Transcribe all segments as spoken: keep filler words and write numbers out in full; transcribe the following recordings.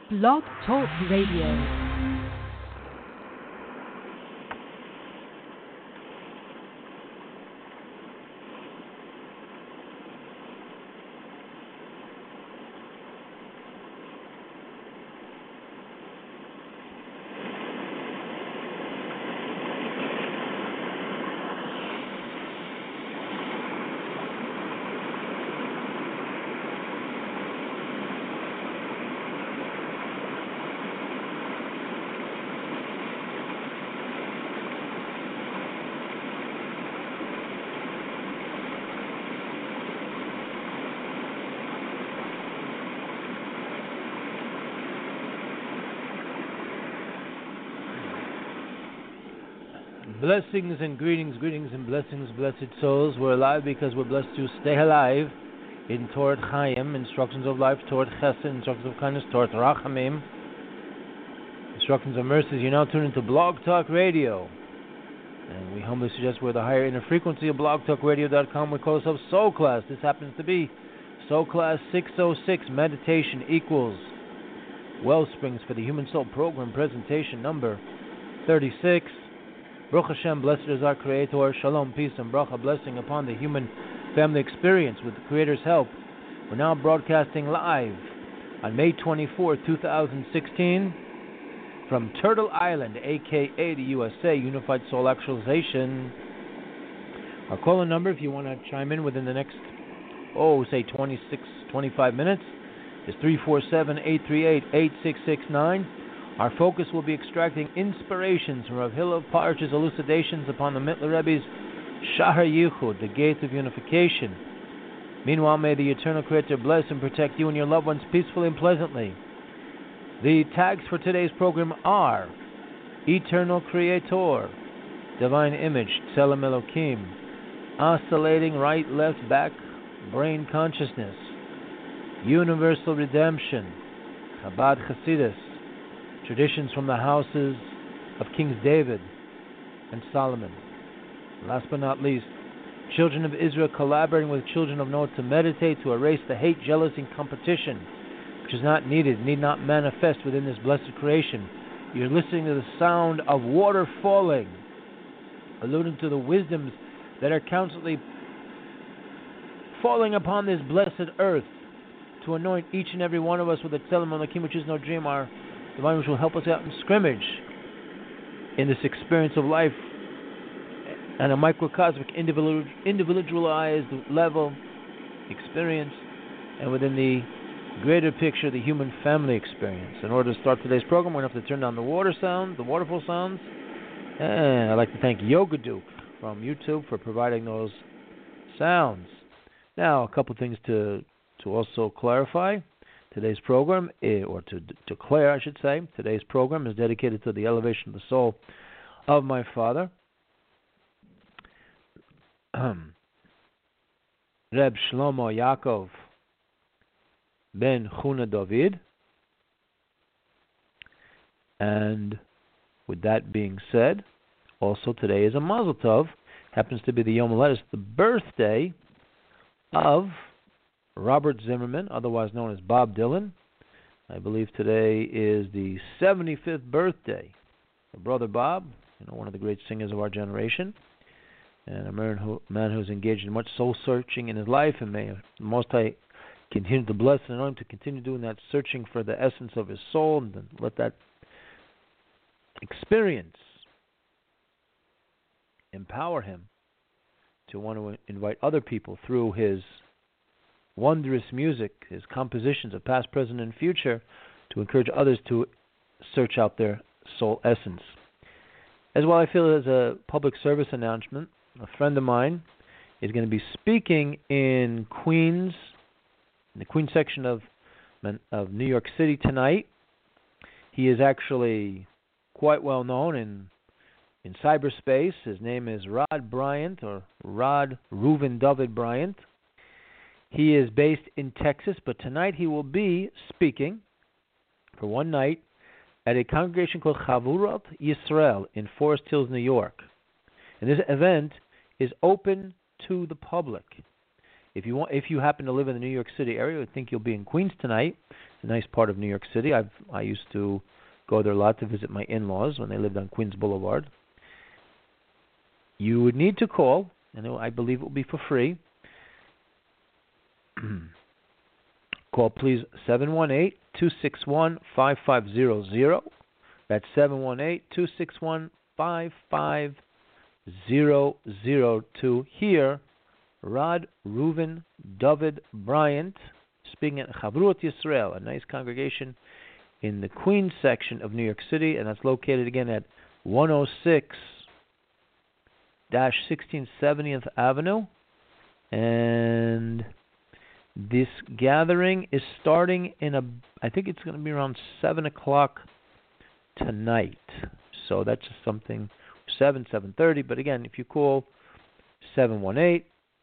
Blog Talk Radio. Blessings and greetings, greetings and blessings, blessed souls. We're alive because we're blessed to stay alive in Torah Chaim, instructions of life, Torah Chesed, instructions of kindness, Torah Rachamim, instructions of mercies. You're now tuned into Blog Talk Radio. And we humbly suggest we're the higher inner frequency of blog talk radio dot com. We call ourselves Soul Class. This happens to be Soul Class six oh six, meditation equals Wellsprings for the Human Soul Program, presentation number thirty-six. Baruch Hashem, blessed is our Creator. Shalom, peace, and bracha, blessing upon the human family experience with the Creator's help. We're now broadcasting live on May twenty-fourth, twenty sixteen, from Turtle Island, aka the U S A, Unified Soul Actualization. Our call-in number, if you want to chime in within the next, oh, say twenty-six, twenty-five minutes, is three four seven, eight three eight, eight six six nine. Our focus will be extracting inspirations from Rav Hillel Parch's elucidations upon the Mittler Rebbe's Shahar Yichud, the gate of unification. Meanwhile, may the Eternal Creator bless and protect you and your loved ones peacefully and pleasantly. The tags for today's program are Eternal Creator, Divine Image, Tselem Elokim, Oscillating Right, Left, Back, Brain Consciousness, Universal Redemption, Chabad Hasidus, Traditions from the houses of Kings David and Solomon. Last but not least, children of Israel collaborating with children of Noah to meditate to erase the hate, jealousy, and competition, which is not needed, need not manifest within this blessed creation. You're listening to the sound of water falling, alluding to the wisdoms that are constantly falling upon this blessed earth to anoint each and every one of us with a Tzelem Elokim, which is no dream, our divine, which will help us out in scrimmage in this experience of life and a microcosmic, individual, individualized level experience, and within the greater picture, the human family experience. In order to start today's program, we're going to have to turn down the water sound, the waterfall sounds, and I'd like to thank Yoga Duke from YouTube for providing those sounds. Now, a couple things to to also clarify. Today's program, or to declare, I should say, today's program is dedicated to the elevation of the soul of my father, Reb Shlomo Yaakov ben Chuna David. And with that being said, also today is a Mazel Tov, happens to be the Yom Haledes, the birthday of Robert Zimmerman, otherwise known as Bob Dylan. I believe today is the seventy-fifth birthday of Brother Bob, you know, one of the great singers of our generation, and a man, who, man who's engaged in much soul searching in his life, and may the Most High continue to bless and anoint him to continue doing that searching for the essence of his soul, and then let that experience empower him to want to invite other people through his wondrous music, his compositions of past, present, and future, to encourage others to search out their soul essence. As well, I feel as a public service announcement, a friend of mine is going to be speaking in Queens, in the Queens section of of New York City tonight. He is actually quite well known in in cyberspace. His name is Rod Bryant, or Rod Reuven David Bryant. He is based in Texas, but tonight he will be speaking for one night at a congregation called Chavurat Yisrael in Forest Hills, New York. And this event is open to the public. If you want, if you happen to live in the New York City area, I think you'll be in Queens tonight, a nice part of New York City. I've I used to go there a lot to visit my in-laws when they lived on Queens Boulevard. You would need to call, and I believe it will be for free. Call please seven one eight, two six one, five five zero zero. That's seven one eight, two six one, five five zero zero to hear Rod Reuven David Bryant speaking at Chavruot Yisrael, a nice congregation in the Queens section of New York City, and that's located again at one oh six sixteen seventieth Avenue. And this gathering is starting in a, I think it's going to be around seven o'clock tonight. So that's just something, seven, seven thirty. But again, if you call seven one eight,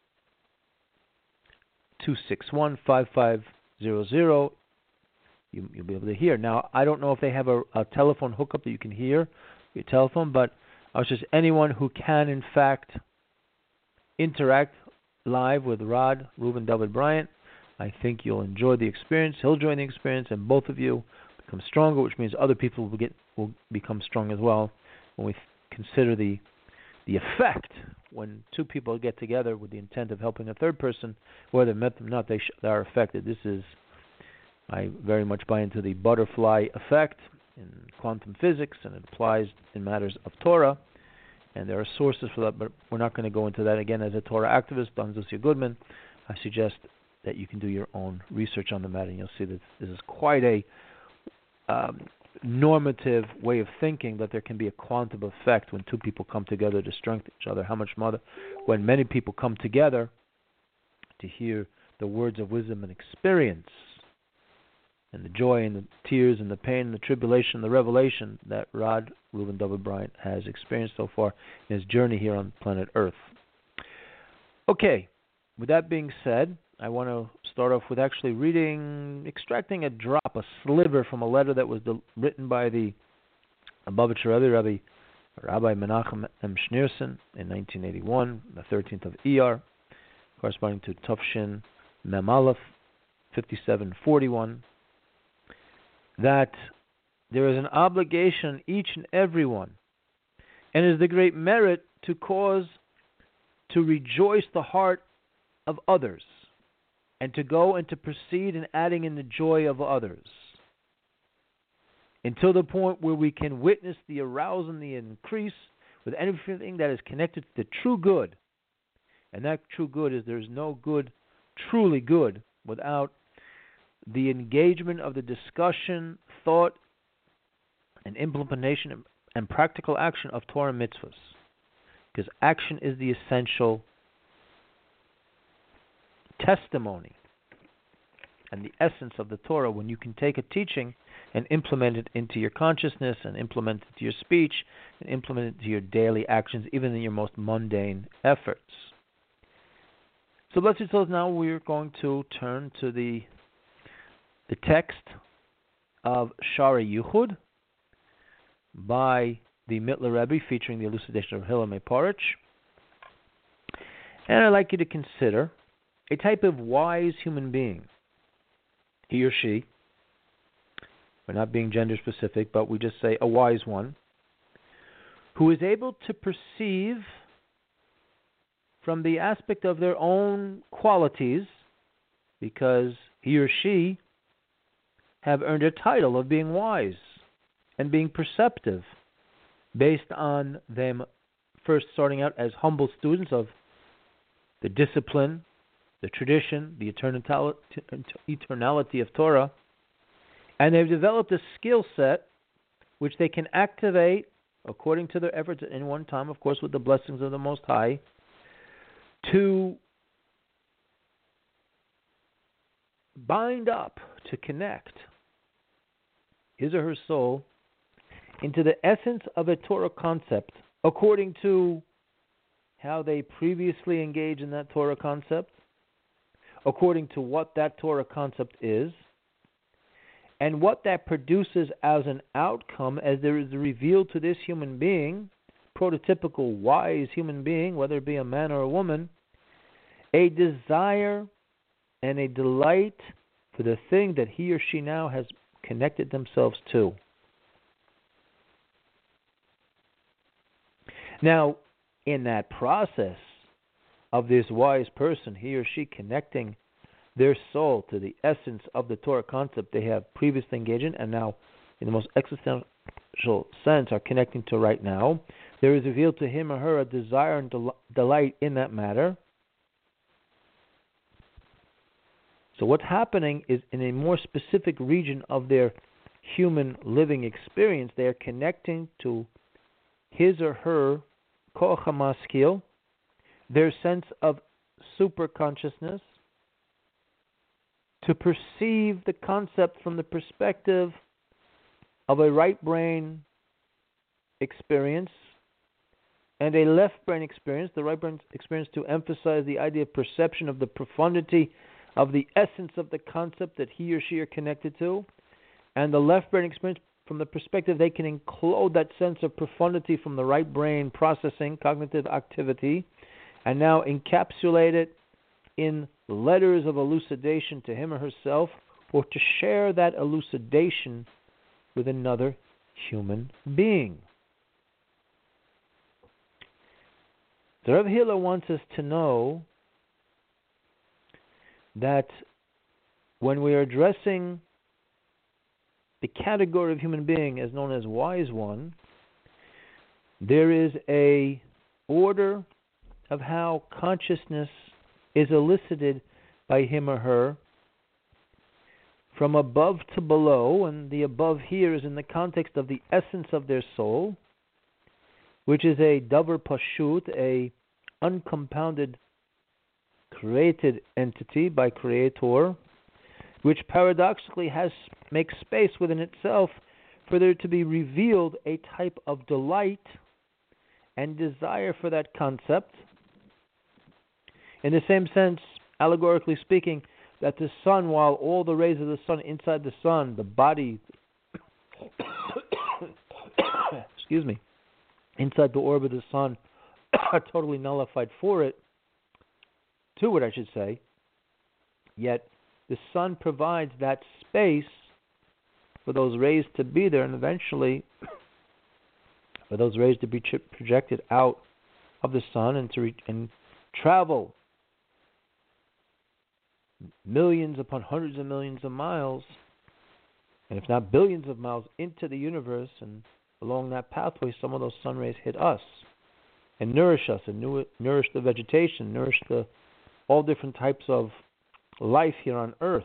two six one, five five zero zero, you, you'll be able to hear. Now, I don't know if they have a, a telephone hookup that you can hear your telephone, but I was just anyone who can, in fact, interact live with Rod Reuven David Bryant, I think you'll enjoy the experience. He'll join the experience, and both of you become stronger, which means other people will get will become strong as well. When we th- consider the the effect when two people get together with the intent of helping a third person, whether they met them or not, they, sh- they are affected. This is, I very much buy into the butterfly effect in quantum physics, and it applies in matters of Torah. And there are sources for that, but we're not going to go into that. Again, as a Torah activist, Don Zusia Goodman, I suggest that you can do your own research on the matter, and you'll see that this is quite a um, normative way of thinking, that there can be a quantum effect when two people come together to strengthen each other. How much more when many people come together to hear the words of wisdom and experience, and the joy and the tears and the pain and the tribulation and the revelation that Rod Reuven David Bryant has experienced so far in his journey here on planet Earth. Okay, with that being said, I want to start off with actually reading, extracting a drop, a sliver from a letter that was the, written by the Lubavitcher Rebbe, Rabbi, Rabbi Menachem M. Schneerson in nineteen eighty-one, the thirteenth of Iyar, corresponding to Tufshin Mem Aleph, fifty-seven forty-one, that there is an obligation each and every one, and it is the great merit to cause to rejoice the heart of others, and to go and to proceed in adding in the joy of others, until the point where we can witness the arousal and the increase with anything that is connected to the true good. And that true good is there's no good, truly good, without the engagement of the discussion, thought, and implementation and practical action of Torah mitzvahs. Because action is the essential testimony and the essence of the Torah, when you can take a teaching and implement it into your consciousness, and implement it to your speech, and implement it to your daily actions, even in your most mundane efforts. So let's just now we're going to turn to the the text of Shari Yuchud by the Mittler Rebbe, featuring the elucidation of Hillel Meparich. And I'd like you to consider a type of wise human being, he or she. We're not being gender specific, but we just say a wise one, who is able to perceive from the aspect of their own qualities, because he or she have earned a title of being wise and being perceptive, based on them first starting out as humble students of the discipline, the tradition, the eternality of Torah, and they've developed a skill set which they can activate according to their efforts at any one time, of course, with the blessings of the Most High, to bind up, to connect his or her soul into the essence of a Torah concept, according to how they previously engaged in that Torah concept, according to what that Torah concept is, and what that produces as an outcome, as there is revealed to this human being, prototypical wise human being, whether it be a man or a woman, a desire and a delight for the thing that he or she now has connected themselves to. Now, in that process of this wise person, he or she connecting their soul to the essence of the Torah concept they have previously engaged in, and now, in the most existential sense, are connecting to right now, there is revealed to him or her a desire and del- delight in that matter. So what's happening is, in a more specific region of their human living experience, they are connecting to his or her koach hamaskil, their sense of super consciousness, to perceive the concept from the perspective of a right brain experience and a left brain experience, the right brain experience to emphasize the idea of perception of the profundity of the essence of the concept that he or she are connected to, and the left brain experience from the perspective they can include that sense of profundity from the right brain processing, cognitive activity, and now encapsulate it in letters of elucidation to him or herself, or to share that elucidation with another human being. The Rav Hiller wants us to know that when we are addressing the category of human being as known as wise one, there is a order of how consciousness is elicited by him or her from above to below, and the above here is in the context of the essence of their soul, which is a davar pashut, a uncompounded created entity by creator, which paradoxically has makes space within itself for there to be revealed a type of delight and desire for that concept. In the same sense, allegorically speaking, that the sun, while all the rays of the sun inside the sun, the body, excuse me, inside the orb of the sun, are totally nullified for it, to it, I should say, yet the sun provides that space for those rays to be there, and eventually for those rays to be projected out of the sun and to re- and travel millions upon hundreds of millions of miles, and if not billions of miles, into the universe, and along that pathway some of those sun rays hit us and nourish us, and nourish the vegetation, nourish the all different types of life here on earth.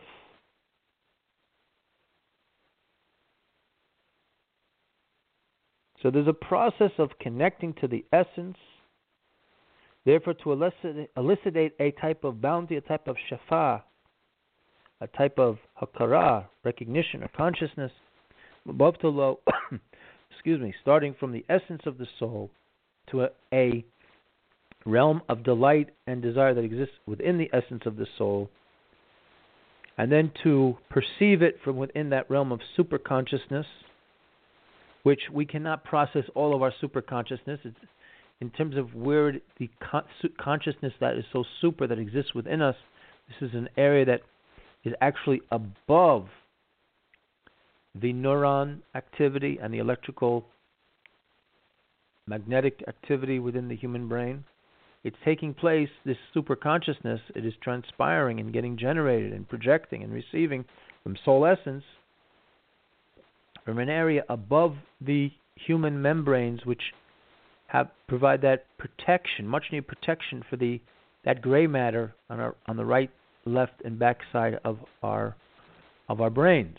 So there's a process of connecting to the essence, therefore to elicit, elucidate a type of bounty, a type of shafa, a type of hakara, recognition or consciousness, above to low, excuse me, starting from the essence of the soul to a, a realm of delight and desire that exists within the essence of the soul, and then to perceive it from within that realm of super consciousness, which we cannot process all of our super consciousness. It's in terms of where the con- consciousness that is so super that exists within us. This is an area that is actually above the neuron activity and the electrical magnetic activity within the human brain. It's taking place, this super consciousness, it is transpiring and getting generated and projecting and receiving from soul essence from an area above the human membranes, which have provide that protection, much needed protection for the that gray matter on our on the right, left, and back side of our of our brains.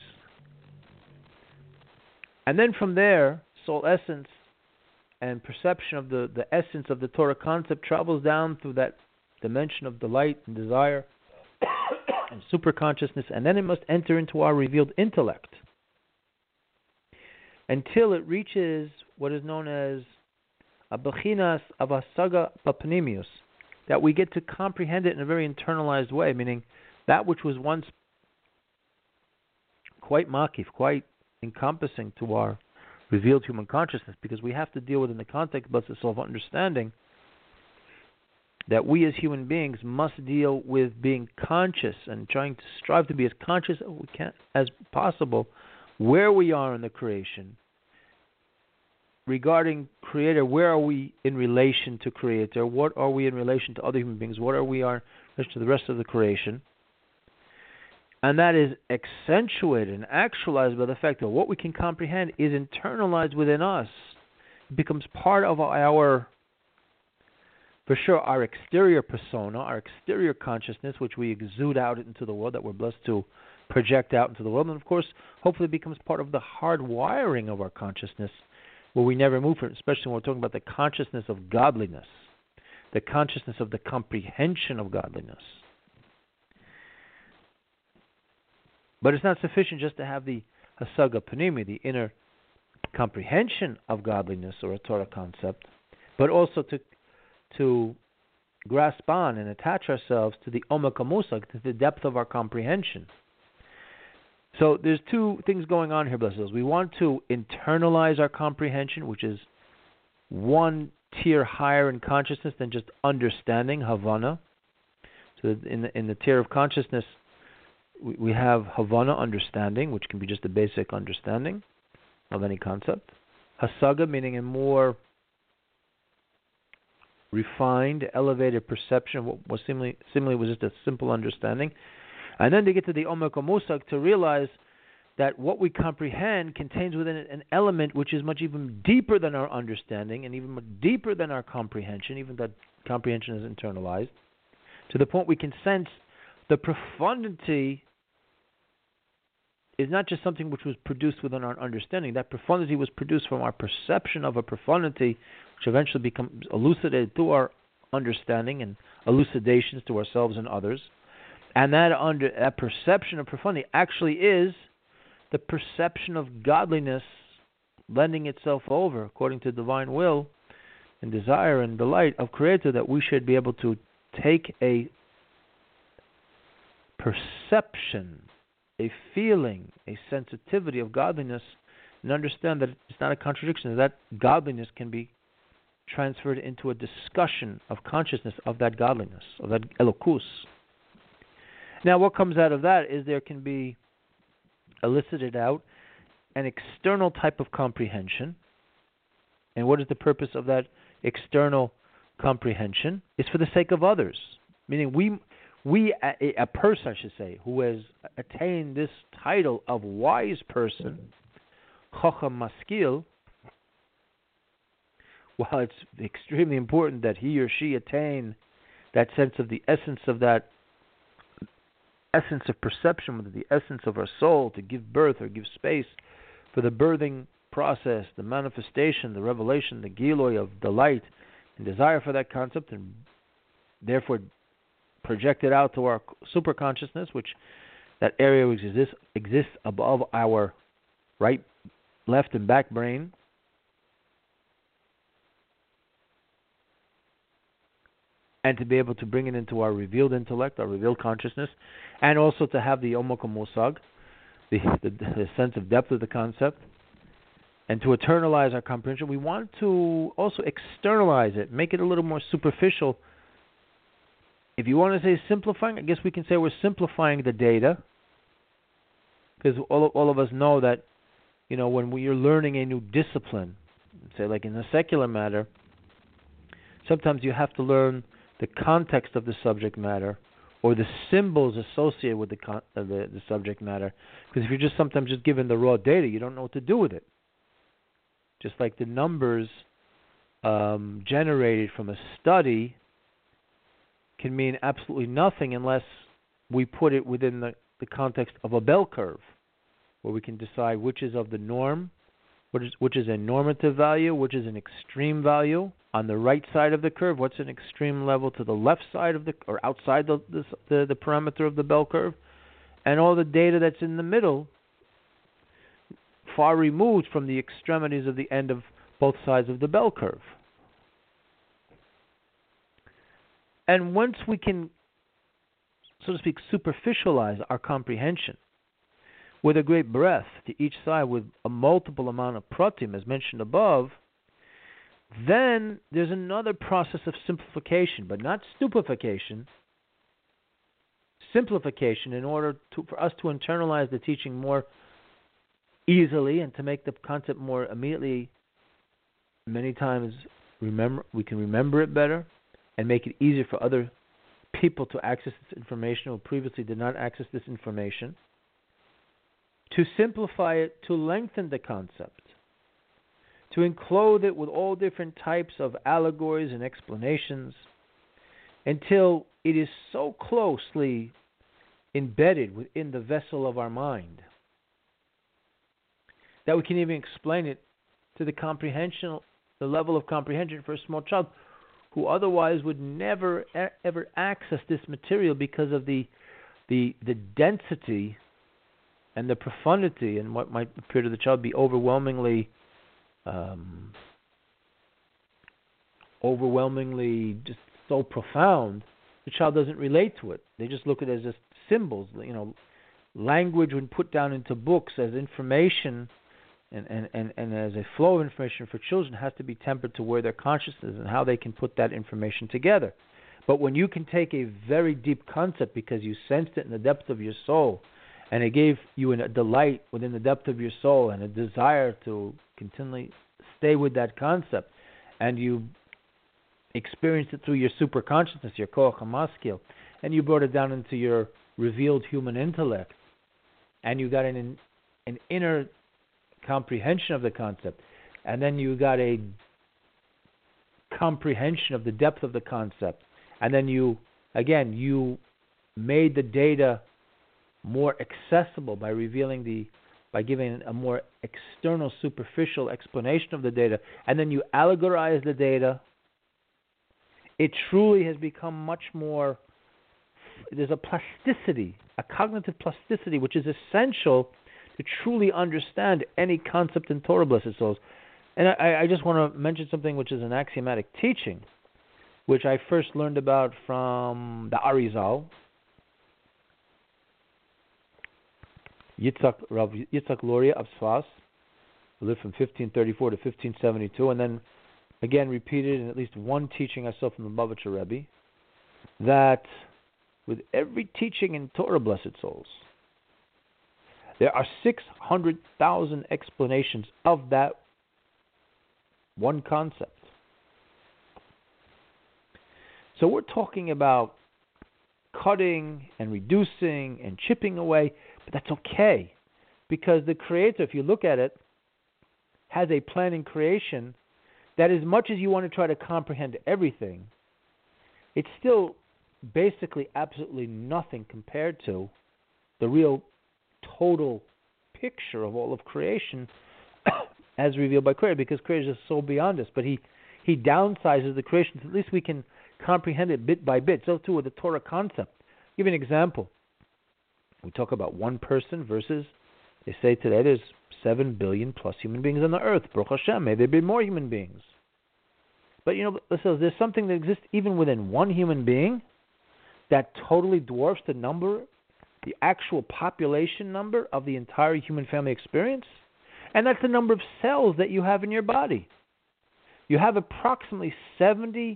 And then from there, soul essence and perception of the, the essence of the Torah concept travels down through that dimension of delight and desire and super consciousness, and then it must enter into our revealed intellect until it reaches what is known as a bechinas avasaga papnimius, that we get to comprehend it in a very internalized way, meaning that which was once quite makif, quite encompassing to our revealed human consciousness, because we have to deal with in the context of self-understanding, that we as human beings must deal with being conscious and trying to strive to be as conscious as we can as possible where we are in the creation. Regarding Creator, where are we in relation to Creator? What are we in relation to other human beings? What are we are in relation to the rest of the creation? And that is accentuated and actualized by the fact that what we can comprehend is internalized within us. It becomes part of our, for sure, our exterior persona, our exterior consciousness, which we exude out into the world, that we're blessed to project out into the world. And of course, hopefully it becomes part of the hard wiring of our consciousness, where we never move from it, especially when we're talking about the consciousness of godliness, the consciousness of the comprehension of godliness. But it's not sufficient just to have the hasaga panimi, the inner comprehension of godliness or a Torah concept, but also to to grasp on and attach ourselves to the omak hamusag, to the depth of our comprehension. So there's two things going on here, blessed. We want to internalize our comprehension, which is one tier higher in consciousness than just understanding, havana. So in the, in the tier of consciousness, we, we have havana, understanding, which can be just a basic understanding of any concept. Hasaga, meaning a more refined, elevated perception of what was seemingly, seemingly was just a simple understanding. And then to get to the Omek HaMusag, to realize that what we comprehend contains within it an element which is much even deeper than our understanding and even much deeper than our comprehension, even that comprehension is internalized, to the point we can sense the profundity is not just something which was produced within our understanding. That profundity was produced from our perception of a profundity, which eventually becomes elucidated through our understanding and elucidations to ourselves and others. And that under that perception of profundity actually is the perception of godliness lending itself over, according to divine will and desire and delight of Creator, that we should be able to take a perception, a feeling, a sensitivity of godliness, and understand that it's not a contradiction, that godliness can be transferred into a discussion of consciousness of that godliness, of that elokus. Now, what comes out of that is there can be elicited out an external type of comprehension. And what is the purpose of that external comprehension? It's for the sake of others. Meaning we, we a, a person, I should say, who has attained this title of wise person, Chacham Maskil, while it's extremely important that he or she attain that sense of the essence of that essence of perception, the essence of our soul, to give birth or give space for the birthing process, the manifestation, the revelation, the giloy of delight and desire for that concept, and therefore project it out to our super consciousness, which that area which exists, exists above our right, left, and back brain. And to be able to bring it into our revealed intellect, our revealed consciousness, and also to have the Omak HaMusag, the, the, the sense of depth of the concept, and to eternalize our comprehension. We want to also externalize it, make it a little more superficial. If you want to say simplifying, I guess we can say we're simplifying the data, because all, all of us know that, you know, when we are learning a new discipline, say like in the secular matter, sometimes you have to learn the context of the subject matter, or the symbols associated with the, con- uh, the the subject matter. Because if you're just sometimes just given the raw data, you don't know what to do with it. Just like the numbers um, generated from a study can mean absolutely nothing unless we put it within the, the context of a bell curve, where we can decide which is of the norm, which is, which is a normative value, which is an extreme value. On the right side of the curve, what's an extreme level to the left side of the, or outside the, the the the parameter of the bell curve, and all the data that's in the middle, far removed from the extremities of the end of both sides of the bell curve. And once we can, so to speak, superficialize our comprehension with a great breadth to each side, with a multiple amount of pratim, as mentioned above, Then there's another process of simplification, but not stupefaction. Simplification in order to, for us to internalize the teaching more easily and to make the concept more immediately, many times remember we can remember it better and make it easier for other people to access this information who previously did not access this information. To simplify it, to lengthen the concept, to enclose it with all different types of allegories and explanations until it is so closely embedded within the vessel of our mind that we can even explain it to the comprehension, the level of comprehension for a small child who otherwise would never ever access this material because of the the the density and the profundity and what might appear to the child be overwhelmingly um, overwhelmingly just so profound. The child doesn't relate to it. They just look at it as just symbols. You know, language when put down into books as information and, and, and, and as a flow of information for children has to be tempered to where their consciousness and how they can put that information together. But when you can take a very deep concept because you sensed it in the depth of your soul, and it gave you a delight within the depth of your soul and a desire to continually stay with that concept, and you experienced it through your super consciousness, your koach hamaskil, and you brought it down into your revealed human intellect, and you got an an inner comprehension of the concept, and then you got a comprehension of the depth of the concept, and then you, again, you made the data more accessible by revealing the, by giving a more external, superficial explanation of the data, and then you allegorize the data. It truly has become much more, there's a plasticity, a cognitive plasticity, which is essential to truly understand any concept in Torah, blessed souls. And I, I just want to mention something which is an axiomatic teaching, which I first learned about from the Arizal, Yitzhak, Rav Yitzhak Luria of Sfas, who lived from fifteen thirty-four to fifteen seventy-two, and then again repeated in at least one teaching I saw from the Bavitcher Rebbe, that with every teaching in Torah, blessed souls, there are six hundred thousand explanations of that one concept. So we're talking about cutting and reducing and chipping away, but that's okay, because the Creator, if you look at it, has a plan in creation that as much as you want to try to comprehend everything, it's still basically absolutely nothing compared to the real total picture of all of creation as revealed by Creator, because Creator is so beyond us, but he, he downsizes the creation, so at least we can comprehend it bit by bit. So too with the Torah concept. I'll give you an example. We talk about one person versus, they say today there's seven billion plus human beings on the earth. Baruch Hashem, may there be more human beings. But you know, so there's something that exists even within one human being that totally dwarfs the number, the actual population number of the entire human family experience. And that's the number of cells that you have in your body. You have approximately seventy,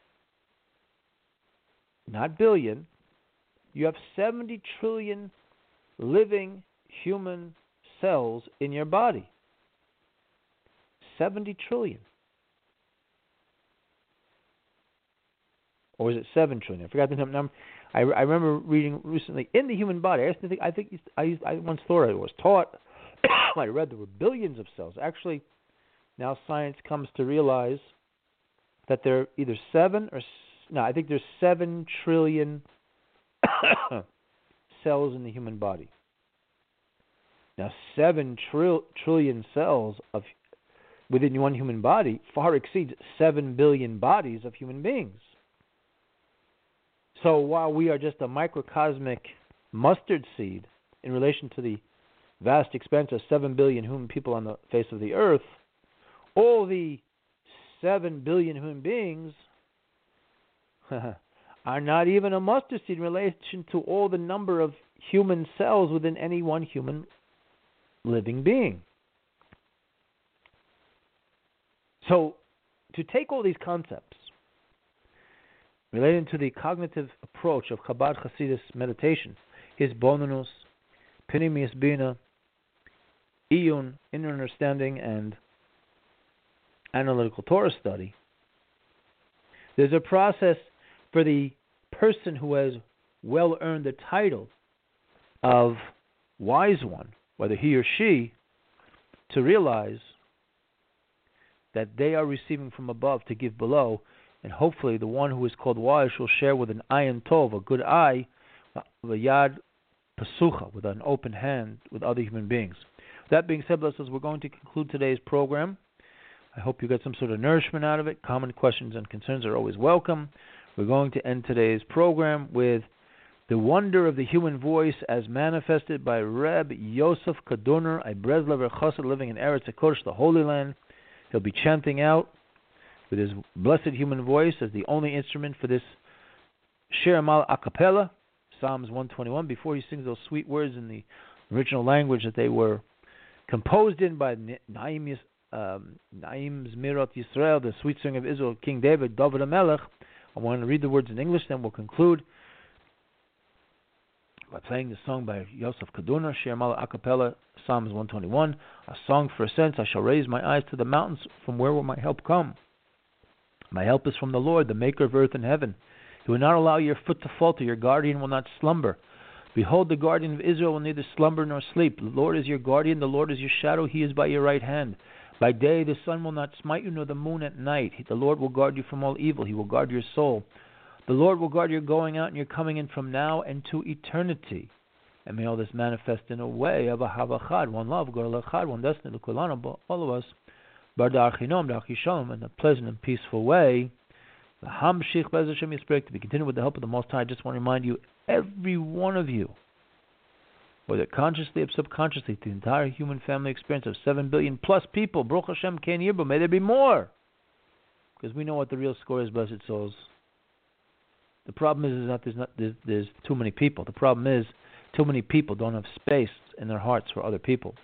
not billion, you have seventy trillion living human cells in your body. seventy trillion. Or is it seven trillion? I forgot the number. I, I remember reading recently in the human body. I used to think, I think I, used, I once thought I was taught, I read there were billions of cells. Actually, now science comes to realize that there are either seven or, no, I think there's seven trillion cells in the human body. Now, seven tril- trillion cells of within one human body far exceeds seven billion bodies of human beings. So while we are just a microcosmic mustard seed in relation to the vast expanse of seven billion human people on the face of the earth, all the seven billion human beings are not even a mustard seed in relation to all the number of human cells within any one human living being. So to take all these concepts relating to the cognitive approach of Chabad Hasidus meditation, Hisbonenus, Pnimius Bina, Iyun, inner understanding, and analytical Torah study, there's a process for the person who has well earned the title of wise one, whether he or she, to realize that they are receiving from above to give below, and hopefully the one who is called wise shall share with an ayin tov, a good eye, v'yad pesucha, with an open hand with other human beings. That being said, blessed, we're going to conclude today's program. I hope you get some sort of nourishment out of it. Common questions and concerns are always welcome. We're going to end today's program with the wonder of the human voice as manifested by Reb Yosef Kadorner, a Breslover Chassid living in Eretz HaKodesh, the Holy Land. He'll be chanting out with his blessed human voice as the only instrument for this Shir Amal a cappella, Psalms one twenty-one, before he sings those sweet words in the original language that they were composed in by Naim, um, Naim Zmirot Yisrael, the sweet song of Israel, King David, David HaMelech. I want to read the words in English, then we'll conclude by playing the song by Yosef Kadorner, Shir Amal a cappella, Psalms one twenty-one, a song for ascents. I shall raise my eyes to the mountains, from where will my help come? My help is from the Lord, the maker of earth and heaven. He will not allow your foot to falter, your guardian will not slumber. Behold, the guardian of Israel will neither slumber nor sleep. The Lord is your guardian, the Lord is your shadow, he is by your right hand. By day the sun will not smite you, nor the moon at night. The Lord will guard you from all evil, he will guard your soul. The Lord will guard your going out and your coming in from now and to eternity. And may all this manifest in a way of a havachad, one love, gorelachad, one destiny, l'kulanu, all of us, bar da'archinom, da'archishalom, in a pleasant and peaceful way. The hamshich be'ez Hashem yisperek, to be continued with the help of the Most High. I just want to remind you, every one of you, whether consciously or subconsciously, the entire human family experience of seven billion plus people, Baruch Hashem, Ken Yirba, may there be more, because we know what the real score is, blessed souls. The problem is, is not there's not there's, there's too many people. The problem is too many people don't have space in their hearts for other people.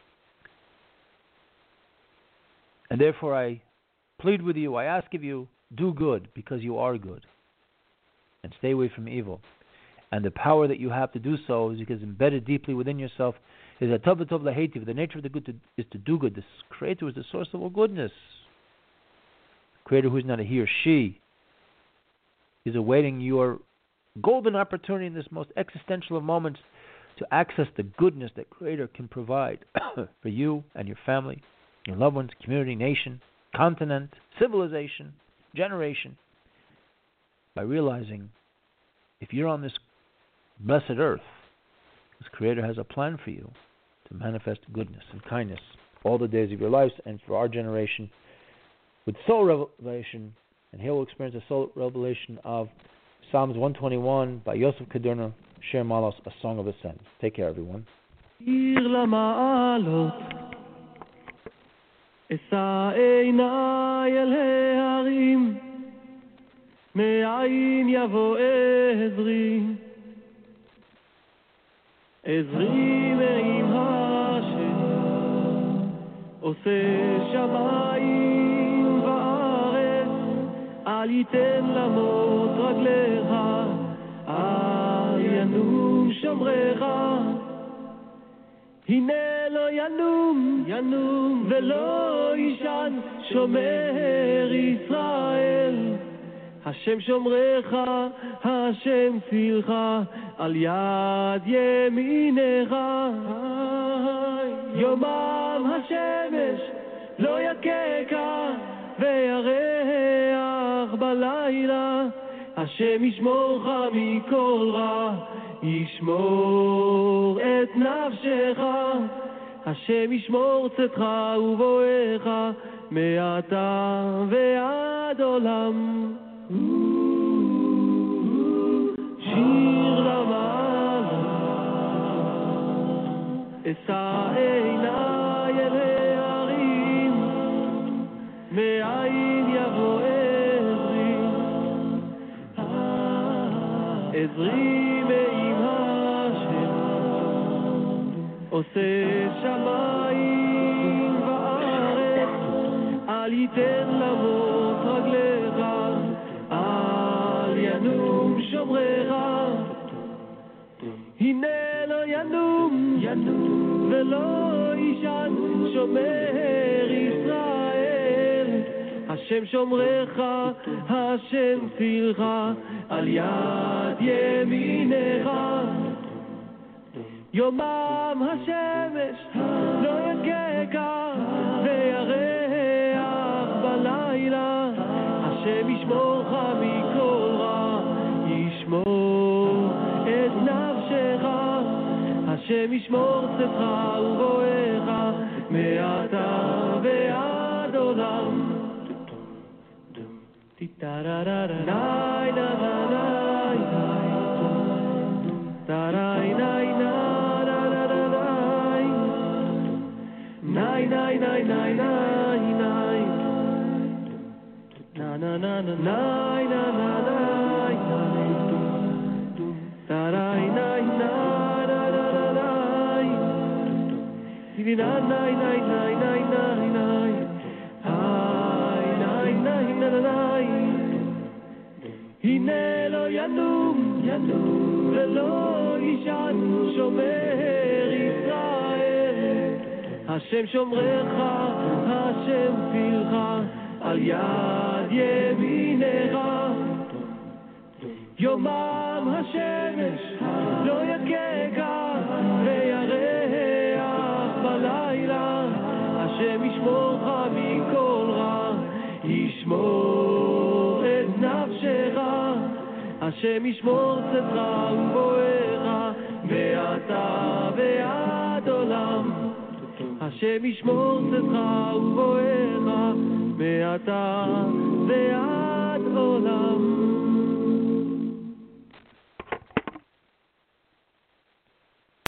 And therefore I plead with you, I ask of you, do good because you are good. And stay away from evil. And the power that you have to do so is because embedded deeply within yourself is that tov tov lahetiv. The nature of the good to, is to do good. This Creator is the source of all goodness. The Creator who is not a he or she is awaiting your golden opportunity in this most existential of moments to access the goodness that Creator can provide for you and your family, your loved ones, community, nation, continent, civilization, generation, by realizing if you're on this blessed earth, this Creator has a plan for you to manifest goodness and kindness all the days of your lives, and for our generation with soul revelation. And here we'll experience the soul revelation of Psalms one twenty-one by Yosef Kadorner, Shir Malos, a song of ascent. Take care, everyone. אשא עיניי אל ההרים, מאין יבוא עזרי, עזרי מעם השם, עושה שמיים וארץ, אל ייתן למות רגליך, אל ינום שומרך, הנה לא ינום, ינום ולא ישן, שומר ישראל. השם שומרך, השם צילך, על יד ימינך. יומם השמש לא יככה, וירח בלילה. השם ישמורך מכל רע, ישמור את נפשך. השם ישמור צאתך ובואך, מעתה ועד עולם. שיר למעלה, אשא עיניי אל ההרים, מאין יבוא עזרי, עזרי מעם השם, עושה שמיים וארץ, אל ייתן למות רגליך. שומר ישראל, השם שומרך, השם צילך, על יד ימינך. יומם השמש לא יככה, וירח בלילה, השם ישמורך מכל רע, ישמור את נפשך, השם ישמור צאתך ובואך, מעתה ועד עולם. טיטררררר ניי ניי ניי ניי ניי ניי ניי ניי ניי ניי na na na na na na na na tarai nai na na na na nai na nai nai nai nai nai nai ai nai nai na na nai hine lo yanum yanum lo yishan shomer Israel, השם שומרך, השם צילך, על יד ימינך. יומם השמש לא יככה, וירח בלילה, השם ישמורך מכל רע, ישמור את נפשך, השם ישמור צאתך ובואך, מעתה ועד עולם. השם ישמור צאתך ובואך, מעתה ועד עולם.